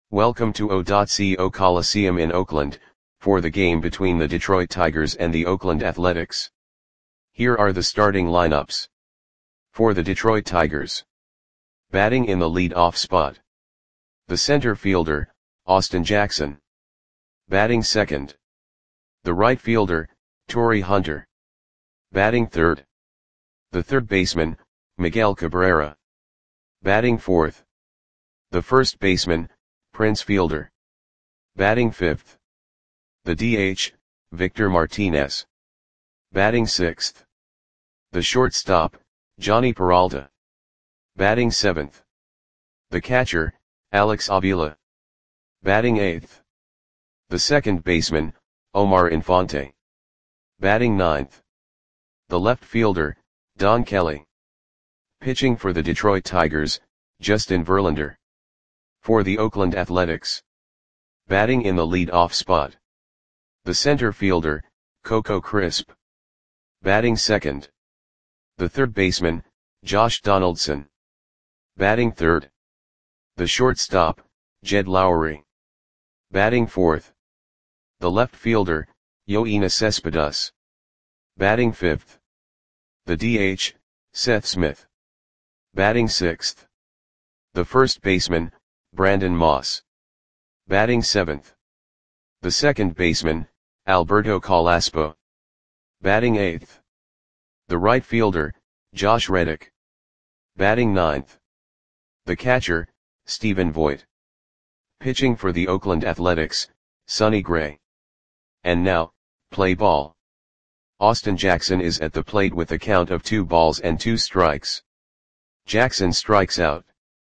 Welcome to O.CO Coliseum in Oakland, for the game between the Detroit Tigers and the Oakland Athletics. Here are the starting lineups. For the Detroit Tigers. Batting in the lead-off spot. The center fielder, Austin Jackson. Batting second. The right fielder, Torii Hunter. Batting third. The third baseman, Miguel Cabrera. Batting fourth. The first baseman, Prince Fielder. Batting fifth. The DH, Victor Martinez. Batting sixth. The shortstop, Jhonny Peralta. Batting seventh. The catcher, Alex Avila. Batting eighth. The second baseman, Omar Infante. Batting ninth. The left fielder, Don Kelly. Pitching for the Detroit Tigers, Justin Verlander. For the Oakland Athletics. Batting in the lead-off spot. The center fielder, Coco Crisp. Batting second. The third baseman, Josh Donaldson. Batting third. The shortstop, Jed Lowrie. Batting fourth. The left fielder, Yoenis Cespedes. Batting fifth. The DH, Seth Smith. Batting sixth. The first baseman, Brandon Moss. Batting seventh. The second baseman, Alberto Carrasco. Batting eighth. The right fielder, Josh Reddick. Batting ninth. The catcher, Stephen Vogt. Pitching for the Oakland Athletics, Sonny Gray. And now, play ball. Austin Jackson is at the plate with a count of 2 balls and 2 strikes. Jackson strikes out.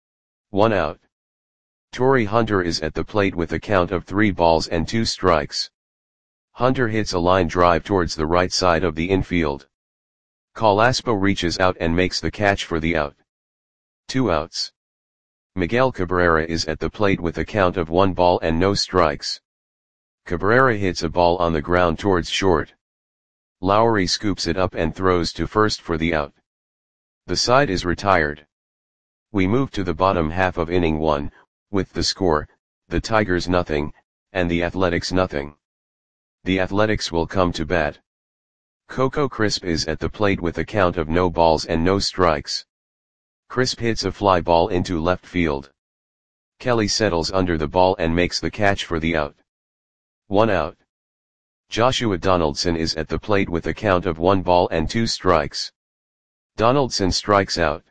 1 out. Torii Hunter is at the plate with a count of 3 balls and 2 strikes. Hunter hits a line drive towards the right side of the infield. Carrasco reaches out and makes the catch for the out. 2 outs. Miguel Cabrera is at the plate with a count of 1 ball and no strikes. Cabrera hits a ball on the ground towards short. Lowrie scoops it up and throws to first for the out. The side is retired. We move to the bottom half of inning 1, with the score, the Tigers nothing, and the Athletics nothing. The Athletics will come to bat. Coco Crisp is at the plate with a count of no balls and no strikes. Crisp hits a fly ball into left field. Kelly settles under the ball and makes the catch for the out. 1 out. Joshua Donaldson is at the plate with a count of 1 ball and 2 strikes. Donaldson strikes out.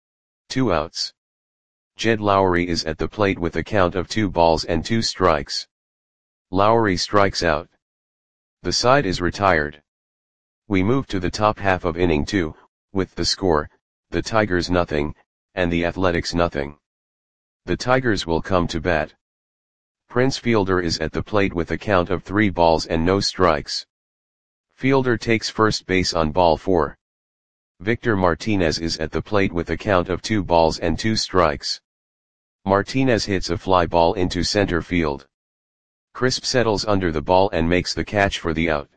2 outs. Jed Lowrie is at the plate with a count of 2 balls and 2 strikes. Lowrie strikes out. The side is retired. We move to the top half of inning 2, with the score, the Tigers nothing, and the Athletics nothing. The Tigers will come to bat. Prince Fielder is at the plate with a count of 3 balls and no strikes. Fielder takes first base on ball 4. Victor Martinez is at the plate with a count of 2 balls and 2 strikes. Martinez hits a fly ball into center field. Crisp settles under the ball and makes the catch for the out.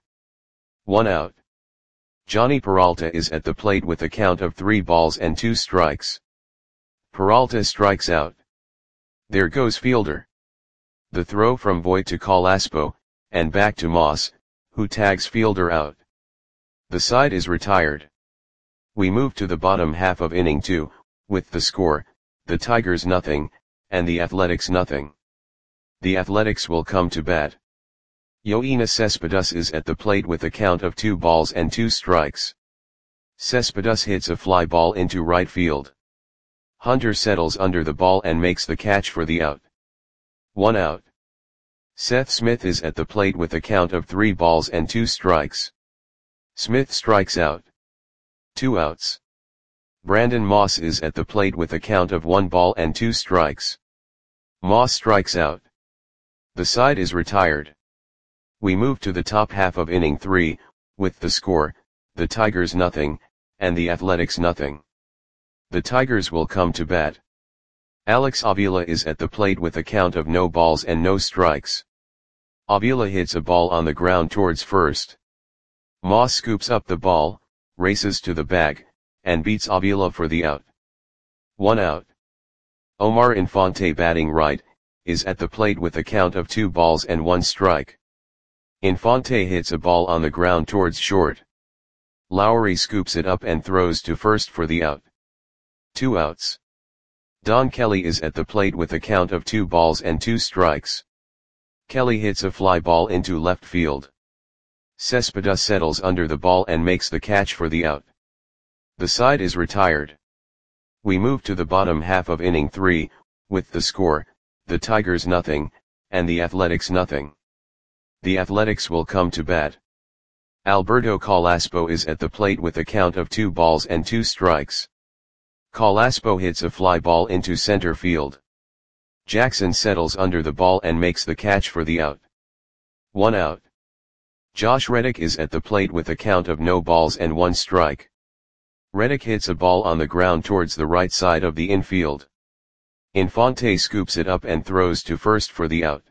1 out. Jhonny Peralta is at the plate with a count of 3 balls and 2 strikes. Peralta strikes out. There goes Fielder. The throw from Vogt to Carrasco, and back to Moss, who tags Fielder out. The side is retired. We move to the bottom half of inning 2, with the score, the Tigers nothing, and the Athletics nothing. The Athletics will come to bat. Yoenis Cespedes is at the plate with a count of 2 balls and 2 strikes. Cespedes hits a fly ball into right field. Hunter settles under the ball and makes the catch for the out. 1 out. Seth Smith is at the plate with a count of 3 balls and 2 strikes. Smith strikes out. 2 outs. Brandon Moss is at the plate with a count of 1 ball and 2 strikes. Moss strikes out. The side is retired. We move to the top half of inning 3, with the score, the Tigers nothing, and the Athletics nothing. The Tigers will come to bat. Alex Avila is at the plate with a count of no balls and no strikes. Avila hits a ball on the ground towards first. Moss scoops up the ball, races to the bag, and beats Avila for the out. 1 out. Omar Infante batting right, is at the plate with a count of 2 balls and 1 strike. Infante hits a ball on the ground towards short. Lowry scoops it up and throws to first for the out. 2 outs. Don Kelly is at the plate with a count of 2 balls and 2 strikes. Kelly hits a fly ball into left field. Cespedes settles under the ball and makes the catch for the out. The side is retired. We move to the bottom half of inning 3, with the score, the Tigers nothing, and the Athletics nothing. The Athletics will come to bat. Alberto Calaspo is at the plate with a count of 2 balls and 2 strikes. Calaspo hits a fly ball into center field. Jackson settles under the ball and makes the catch for the out. 1 out. Josh Reddick is at the plate with a count of no balls and 1 strike. Reddick hits a ball on the ground towards the right side of the infield. Infante scoops it up and throws to first for the out.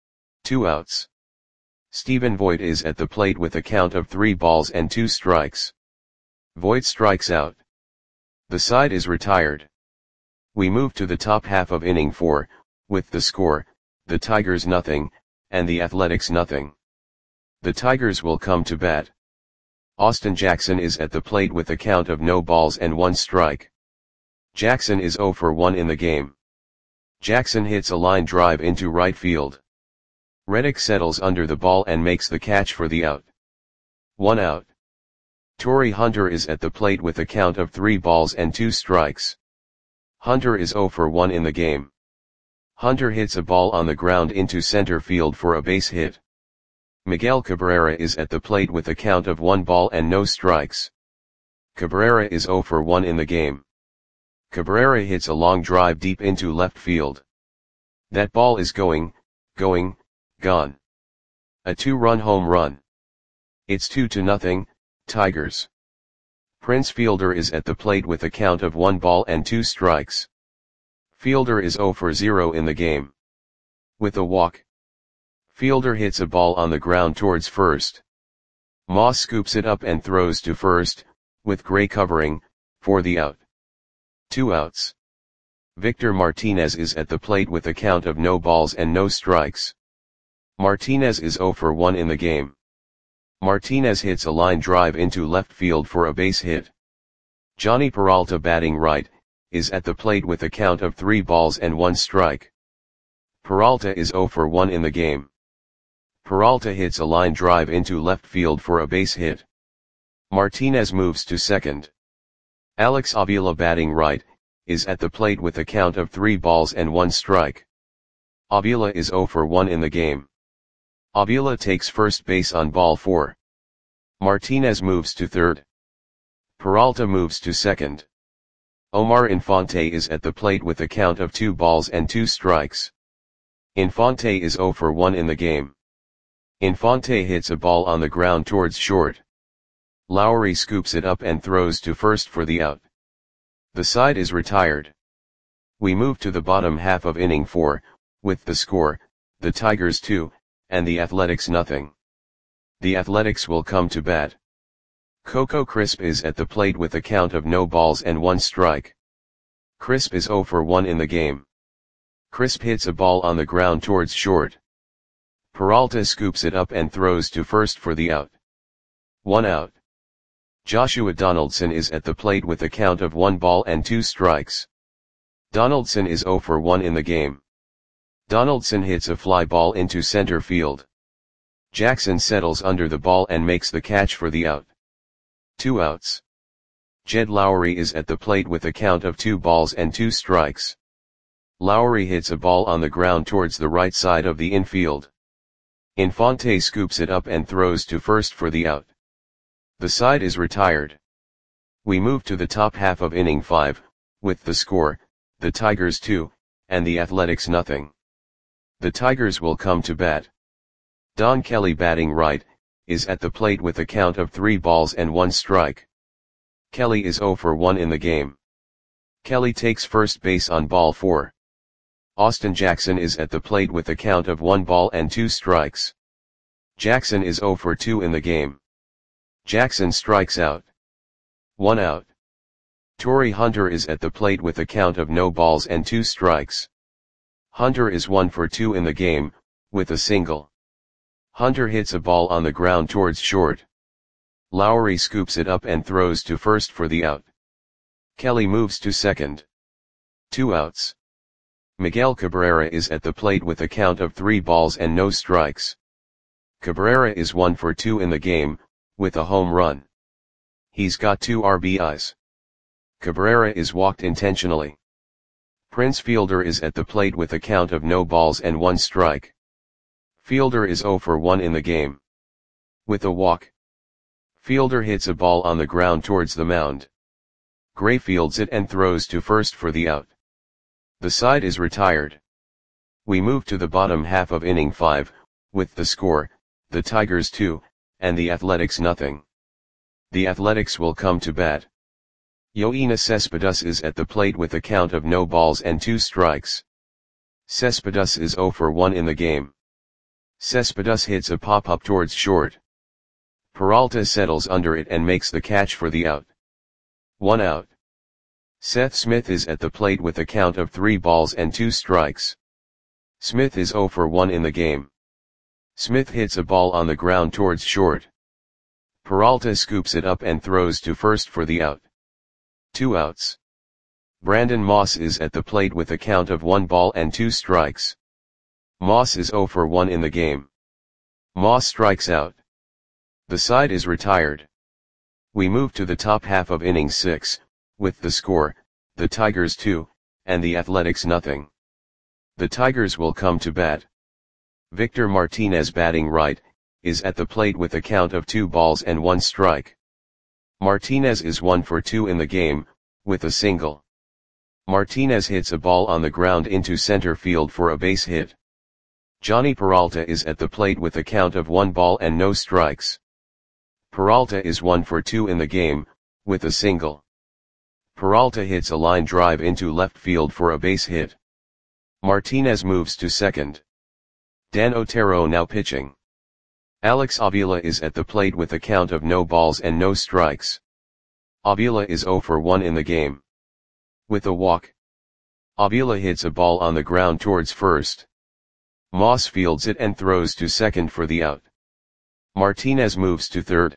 2 outs. Stephen Voit is at the plate with a count of 3 balls and 2 strikes. Voit strikes out. The side is retired. We move to the top half of inning 4, with the score, the Tigers nothing, and the Athletics nothing. The Tigers will come to bat. Austin Jackson is at the plate with a count of no balls and 1 strike. Jackson is 0 for 1 in the game. Jackson hits a line drive into right field. Reddick settles under the ball and makes the catch for the out. 1 out. Torrey Hunter is at the plate with a count of 3 balls and 2 strikes. Hunter is 0 for 1 in the game. Hunter hits a ball on the ground into center field for a base hit. Miguel Cabrera is at the plate with a count of 1 ball and no strikes. Cabrera is 0 for 1 in the game. Cabrera hits a long drive deep into left field. That ball is gone. A 2-run home run. It's 2-0, Tigers. Prince Fielder is at the plate with a count of 1 ball and 2 strikes. Fielder is 0 for 0 in the game. With a walk. Fielder hits a ball on the ground towards first. Moss scoops it up and throws to first, with Gray covering, for the out. 2 outs. Victor Martinez is at the plate with a count of no balls and no strikes. Martinez is 0 for 1 in the game. Martinez hits a line drive into left field for a base hit. Johnny Peralta batting right, is at the plate with a count of 3 balls and 1 strike. Peralta is 0 for 1 in the game. Peralta hits a line drive into left field for a base hit. Martinez moves to second. Alex Avila batting right, is at the plate with a count of 3 balls and 1 strike. Avila is 0 for 1 in the game. Avila takes first base on ball 4. Martinez moves to third. Peralta moves to second. Omar Infante is at the plate with a count of 2 balls and 2 strikes. Infante is 0 for 1 in the game. Infante hits a ball on the ground towards short. Lowry scoops it up and throws to first for the out. The side is retired. We move to the bottom half of inning 4, with the score, the Tigers 2, and the Athletics nothing. The Athletics will come to bat. Coco Crisp is at the plate with a count of no balls and 1 strike. Crisp is 0 for 1 in the game. Crisp hits a ball on the ground towards short. Peralta scoops it up and throws to first for the out. 1 out. Joshua Donaldson is at the plate with a count of 1 ball and 2 strikes. Donaldson is 0 for 1 in the game. Donaldson hits a fly ball into center field. Jackson settles under the ball and makes the catch for the out. 2 outs. Jed Lowry is at the plate with a count of 2 balls and 2 strikes. Lowry hits a ball on the ground towards the right side of the infield. Infante scoops it up and throws to first for the out. The side is retired. We move to the top half of inning 5, with the score, the Tigers 2, and the Athletics nothing. The Tigers will come to bat. Don Kelly batting right, is at the plate with a count of 3 balls and 1 strike. Kelly is 0 for 1 in the game. Kelly takes first base on ball 4. Austin Jackson is at the plate with a count of 1 ball and 2 strikes. Jackson is 0 for 2 in the game. Jackson strikes out. 1 out. Torrey Hunter is at the plate with a count of no balls and 2 strikes. Hunter is 1 for 2 in the game, with a single. Hunter hits a ball on the ground towards short. Lowry scoops it up and throws to first for the out. Kelly moves to second. 2 outs. Miguel Cabrera is at the plate with a count of 3 balls and no strikes. Cabrera is 1 for 2 in the game, with a home run. He's got 2 RBIs. Cabrera is walked intentionally. Prince Fielder is at the plate with a count of no balls and 1 strike. Fielder is 0 for 1 in the game. With a walk. Fielder hits a ball on the ground towards the mound. Gray fields it and throws to first for the out. The side is retired. We move to the bottom half of inning 5, with the score, the Tigers 2, and the Athletics nothing. The Athletics will come to bat. Yoenis Cespedes is at the plate with a count of no balls and 2 strikes. Cespedes is 0 for 1 in the game. Cespedes hits a pop-up towards short. Peralta settles under it and makes the catch for the out. 1 out. Seth Smith is at the plate with a count of 3 balls and 2 strikes. Smith is 0 for 1 in the game. Smith hits a ball on the ground towards short. Peralta scoops it up and throws to first for the out. 2 outs. Brandon Moss is at the plate with a count of 1 ball and 2 strikes. Moss is 0 for 1 in the game. Moss strikes out. The side is retired. We move to the top half of inning 6, with the score, the Tigers 2, and the Athletics nothing. The Tigers will come to bat. Victor Martinez, batting right, is at the plate with a count of 2 balls and 1 strike. Martinez is 1 for 2 in the game, with a single. Martinez hits a ball on the ground into center field for a base hit. Johnny Peralta is at the plate with a count of 1 ball and no strikes. Peralta is 1 for 2 in the game, with a single. Peralta hits a line drive into left field for a base hit. Martinez moves to second. Dan Otero now pitching. Alex Avila is at the plate with a count of no balls and no strikes. Avila is 0 for 1 in the game. With a walk. Avila hits a ball on the ground towards first. Moss fields it and throws to second for the out. Martinez moves to third.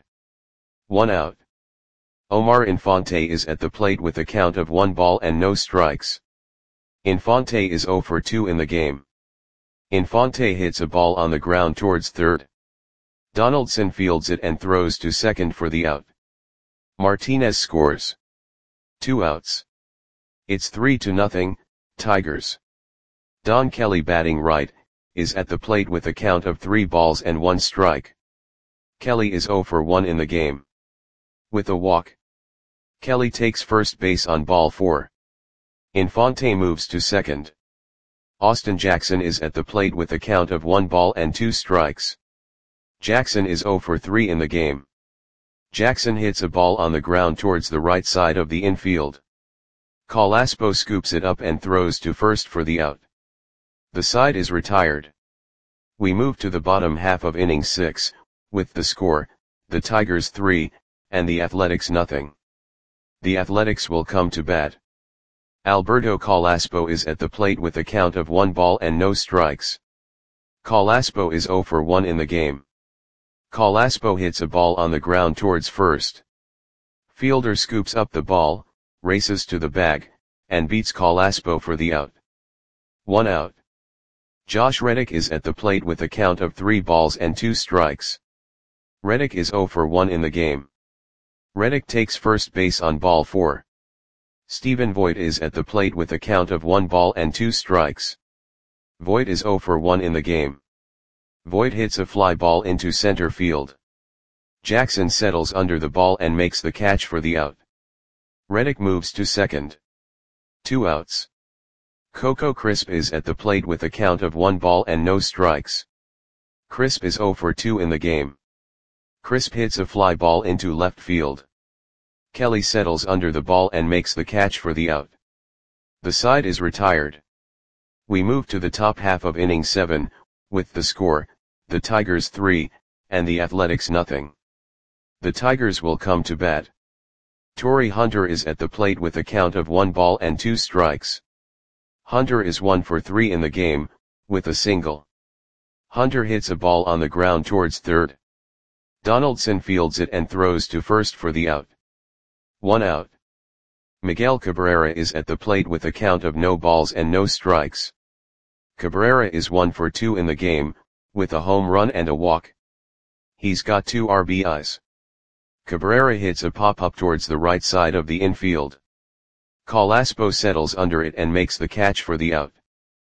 1 out. Omar Infante is at the plate with a count of 1 ball and no strikes. Infante is 0 for 2 in the game. Infante hits a ball on the ground towards third. Donaldson fields it and throws to second for the out. Martinez scores. 2 outs. It's 3-0, Tigers. Don Kelly, batting right, is at the plate with a count of 3 balls and 1 strike. Kelly is 0 for 1 in the game. With a walk. Kelly takes first base on ball 4. Infante moves to second. Austin Jackson is at the plate with a count of 1 ball and 2 strikes. Jackson is 0 for 3 in the game. Jackson hits a ball on the ground towards the right side of the infield. Calaspo scoops it up and throws to first for the out. The side is retired. We move to the bottom half of inning 6, with the score, the Tigers 3, and the Athletics nothing. The Athletics will come to bat. Alberto Calaspo is at the plate with a count of 1 ball and no strikes. Calaspo is 0 for 1 in the game. Calaspo hits a ball on the ground towards first. Fielder scoops up the ball, races to the bag, and beats Calaspo for the out. 1 out. Josh Reddick is at the plate with a count of 3 balls and 2 strikes. Reddick is 0 for 1 in the game. Reddick takes first base on ball 4. Stephen Voit is at the plate with a count of 1 ball and 2 strikes. Voit is 0 for 1 in the game. Voit hits a fly ball into center field. Jackson settles under the ball and makes the catch for the out. Reddick moves to second. 2 outs. Coco Crisp is at the plate with a count of 1 ball and no strikes. Crisp is 0 for 2 in the game. Crisp hits a fly ball into left field. Kelly settles under the ball and makes the catch for the out. The side is retired. We move to the top half of inning 7, with the score, the Tigers 3, and the Athletics nothing. The Tigers will come to bat. Torrey Hunter is at the plate with a count of 1 ball and 2 strikes. Hunter is 1 for 3 in the game, with a single. Hunter hits a ball on the ground towards third. Donaldson fields it and throws to first for the out. 1 out. Miguel Cabrera is at the plate with a count of no balls and no strikes. Cabrera is 1 for 2 in the game, with a home run and a walk. He's got 2 RBIs. Cabrera hits a pop-up towards the right side of the infield. Carrasco settles under it and makes the catch for the out.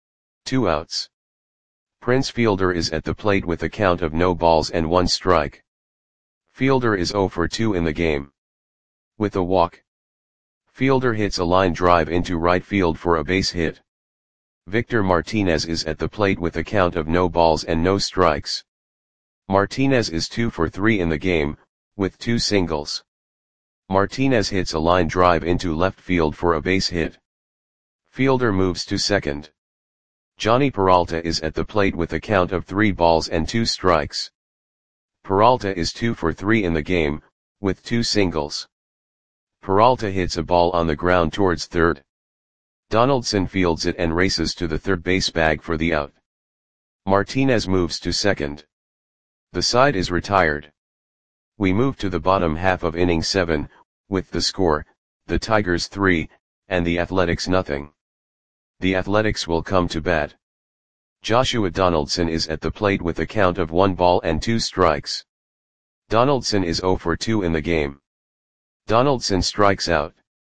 2 outs. Prince Fielder is at the plate with a count of no balls and 1 strike. Fielder is 0 for 2 in the game. With a walk. Fielder hits a line drive into right field for a base hit. Victor Martinez is at the plate with a count of no balls and no strikes. Martinez is 2 for 3 in the game, with 2 singles. Martinez hits a line drive into left field for a base hit. Fielder moves to second. Johnny Peralta is at the plate with a count of 3 balls and 2 strikes. Peralta is 2 for 3 in the game, with 2 singles. Peralta hits a ball on the ground towards third. Donaldson fields it and races to the third base bag for the out. Martinez moves to second. The side is retired. We move to the bottom half of inning 7, with the score, the Tigers 3, and the Athletics nothing. The Athletics will come to bat. Joshua Donaldson is at the plate with a count of 1 ball and 2 strikes. Donaldson is 0 for 2 in the game. Donaldson strikes out.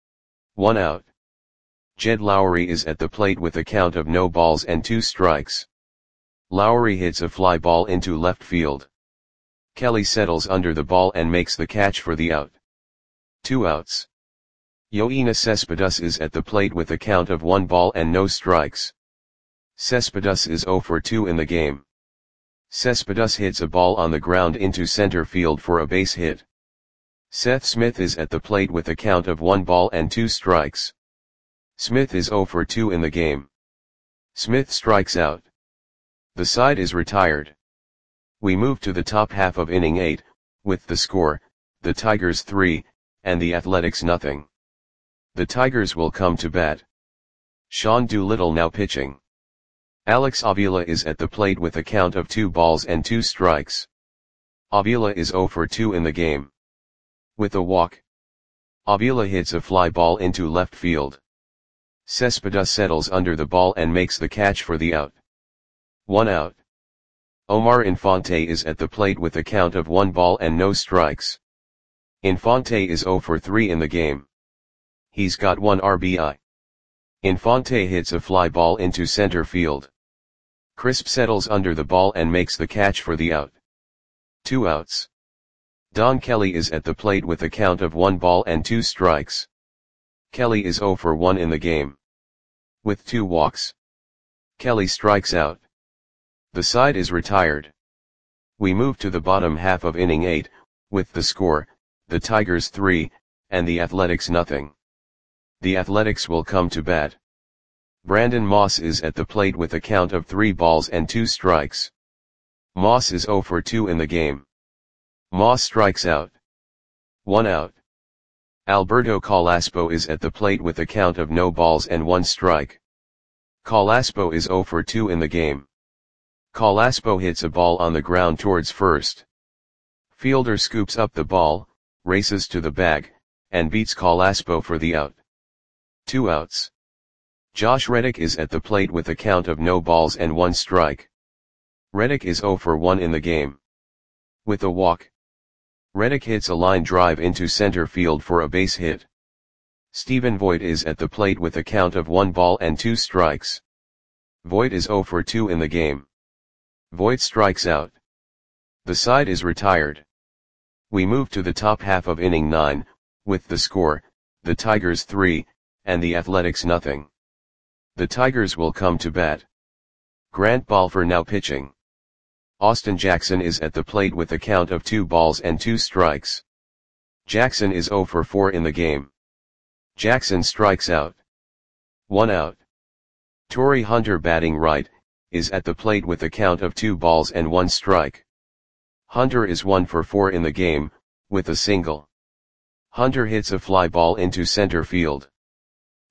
1 out. Jed Lowry is at the plate with a count of no balls and 2 strikes. Lowry hits a fly ball into left field. Kelly settles under the ball and makes the catch for the out. 2 outs. Yoenis Cespedes is at the plate with a count of 1 ball and no strikes. Cespedes is 0 for 2 in the game. Cespedes hits a ball on the ground into center field for a base hit. Seth Smith is at the plate with a count of 1 ball and 2 strikes. Smith is 0 for 2 in the game. Smith strikes out. The side is retired. We move to the top half of inning 8, with the score, the Tigers 3, and the Athletics nothing. The Tigers will come to bat. Sean Doolittle now pitching. Alex Avila is at the plate with a count of 2 balls and 2 strikes. Avila is 0 for 2 in the game. With a walk. Avila hits a fly ball into left field. Cespedes settles under the ball and makes the catch for the out. 1 out. Omar Infante is at the plate with a count of 1 ball and no strikes. Infante is 0 for 3 in the game. He's got 1 RBI. Infante hits a fly ball into center field. Crisp settles under the ball and makes the catch for the out. 2 outs. Don Kelly is at the plate with a count of 1 ball and 2 strikes. Kelly is 0 for 1 in the game. With 2 walks. Kelly strikes out. The side is retired. We move to the bottom half of inning 8, with the score, the Tigers 3, and the Athletics nothing. The Athletics will come to bat. Brandon Moss is at the plate with a count of 3 balls and 2 strikes. Moss is 0 for 2 in the game. Moss strikes out. 1 out. Alberto Carrasco is at the plate with a count of no balls and 1 strike. Carrasco is 0 for 2 in the game. Carrasco hits a ball on the ground towards first. Fielder scoops up the ball, races to the bag, and beats Carrasco for the out. 2 outs. Josh Reddick is at the plate with a count of no balls and 1 strike. Reddick is 0 for 1 in the game. With a walk. Reddick hits a line drive into center field for a base hit. Stephen Voigt is at the plate with a count of 1 ball and 2 strikes. Voigt is 0 for 2 in the game. Voigt strikes out. The side is retired. We move to the top half of inning 9, with the score, the Tigers 3, and the Athletics nothing. The Tigers will come to bat. Grant Balfour now pitching. Austin Jackson is at the plate with a count of 2 balls and 2 strikes. Jackson is 0 for 4 in the game. Jackson strikes out. 1 out. Torrey Hunter batting right, is at the plate with a count of 2 balls and 1 strike. Hunter is 1 for 4 in the game, with a single. Hunter hits a fly ball into center field.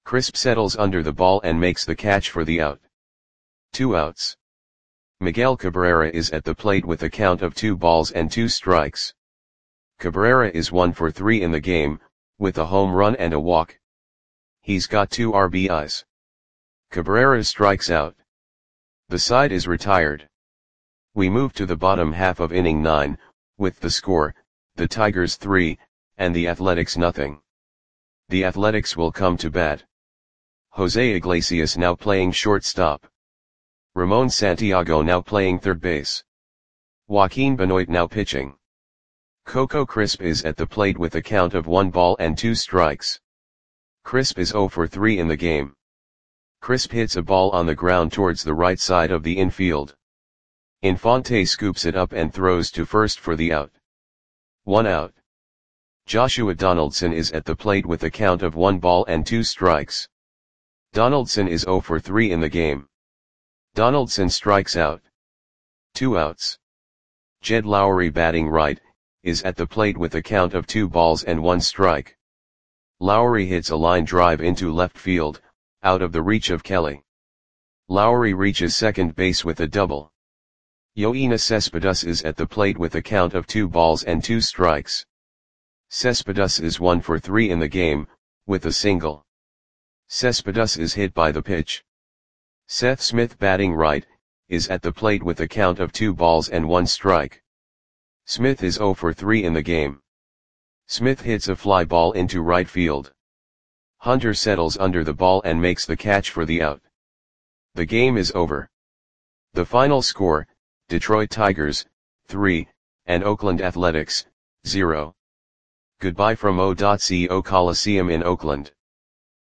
Crisp settles under the ball and makes the catch for the out. 2 outs. Miguel Cabrera is at the plate with a count of 2 balls and 2 strikes. Cabrera is 1 for 3 in the game, with a home run and a walk. He's got 2 RBIs. Cabrera strikes out. The side is retired. We move to the bottom half of inning 9, with the score, the Tigers 3, and the Athletics nothing. The Athletics will come to bat. Jose Iglesias now playing shortstop. Ramon Santiago now playing third base. Joaquin Benoit now pitching. Coco Crisp is at the plate with a count of 1 ball and 2 strikes. Crisp is 0 for 3 in the game. Crisp hits a ball on the ground towards the right side of the infield. Infante scoops it up and throws to first for the out. 1 out. Joshua Donaldson is at the plate with a count of 1 ball and 2 strikes. Donaldson is 0 for 3 in the game. Donaldson strikes out. 2 outs. Jed Lowry batting right, is at the plate with a count of 2 balls and 1 strike. Lowry hits a line drive into left field, out of the reach of Kelly. Lowry reaches second base with a double. Yoenis Cespedes is at the plate with a count of 2 balls and 2 strikes. Cespedes is 1 for 3 in the game, with a single. Cespedes is hit by the pitch. Seth Smith batting right, is at the plate with a count of 2 balls and 1 strike. Smith is 0 for 3 in the game. Smith hits a fly ball into right field. Hunter settles under the ball and makes the catch for the out. The game is over. The final score, Detroit Tigers, 3, and Oakland Athletics, 0. Goodbye from O.CO Coliseum in Oakland.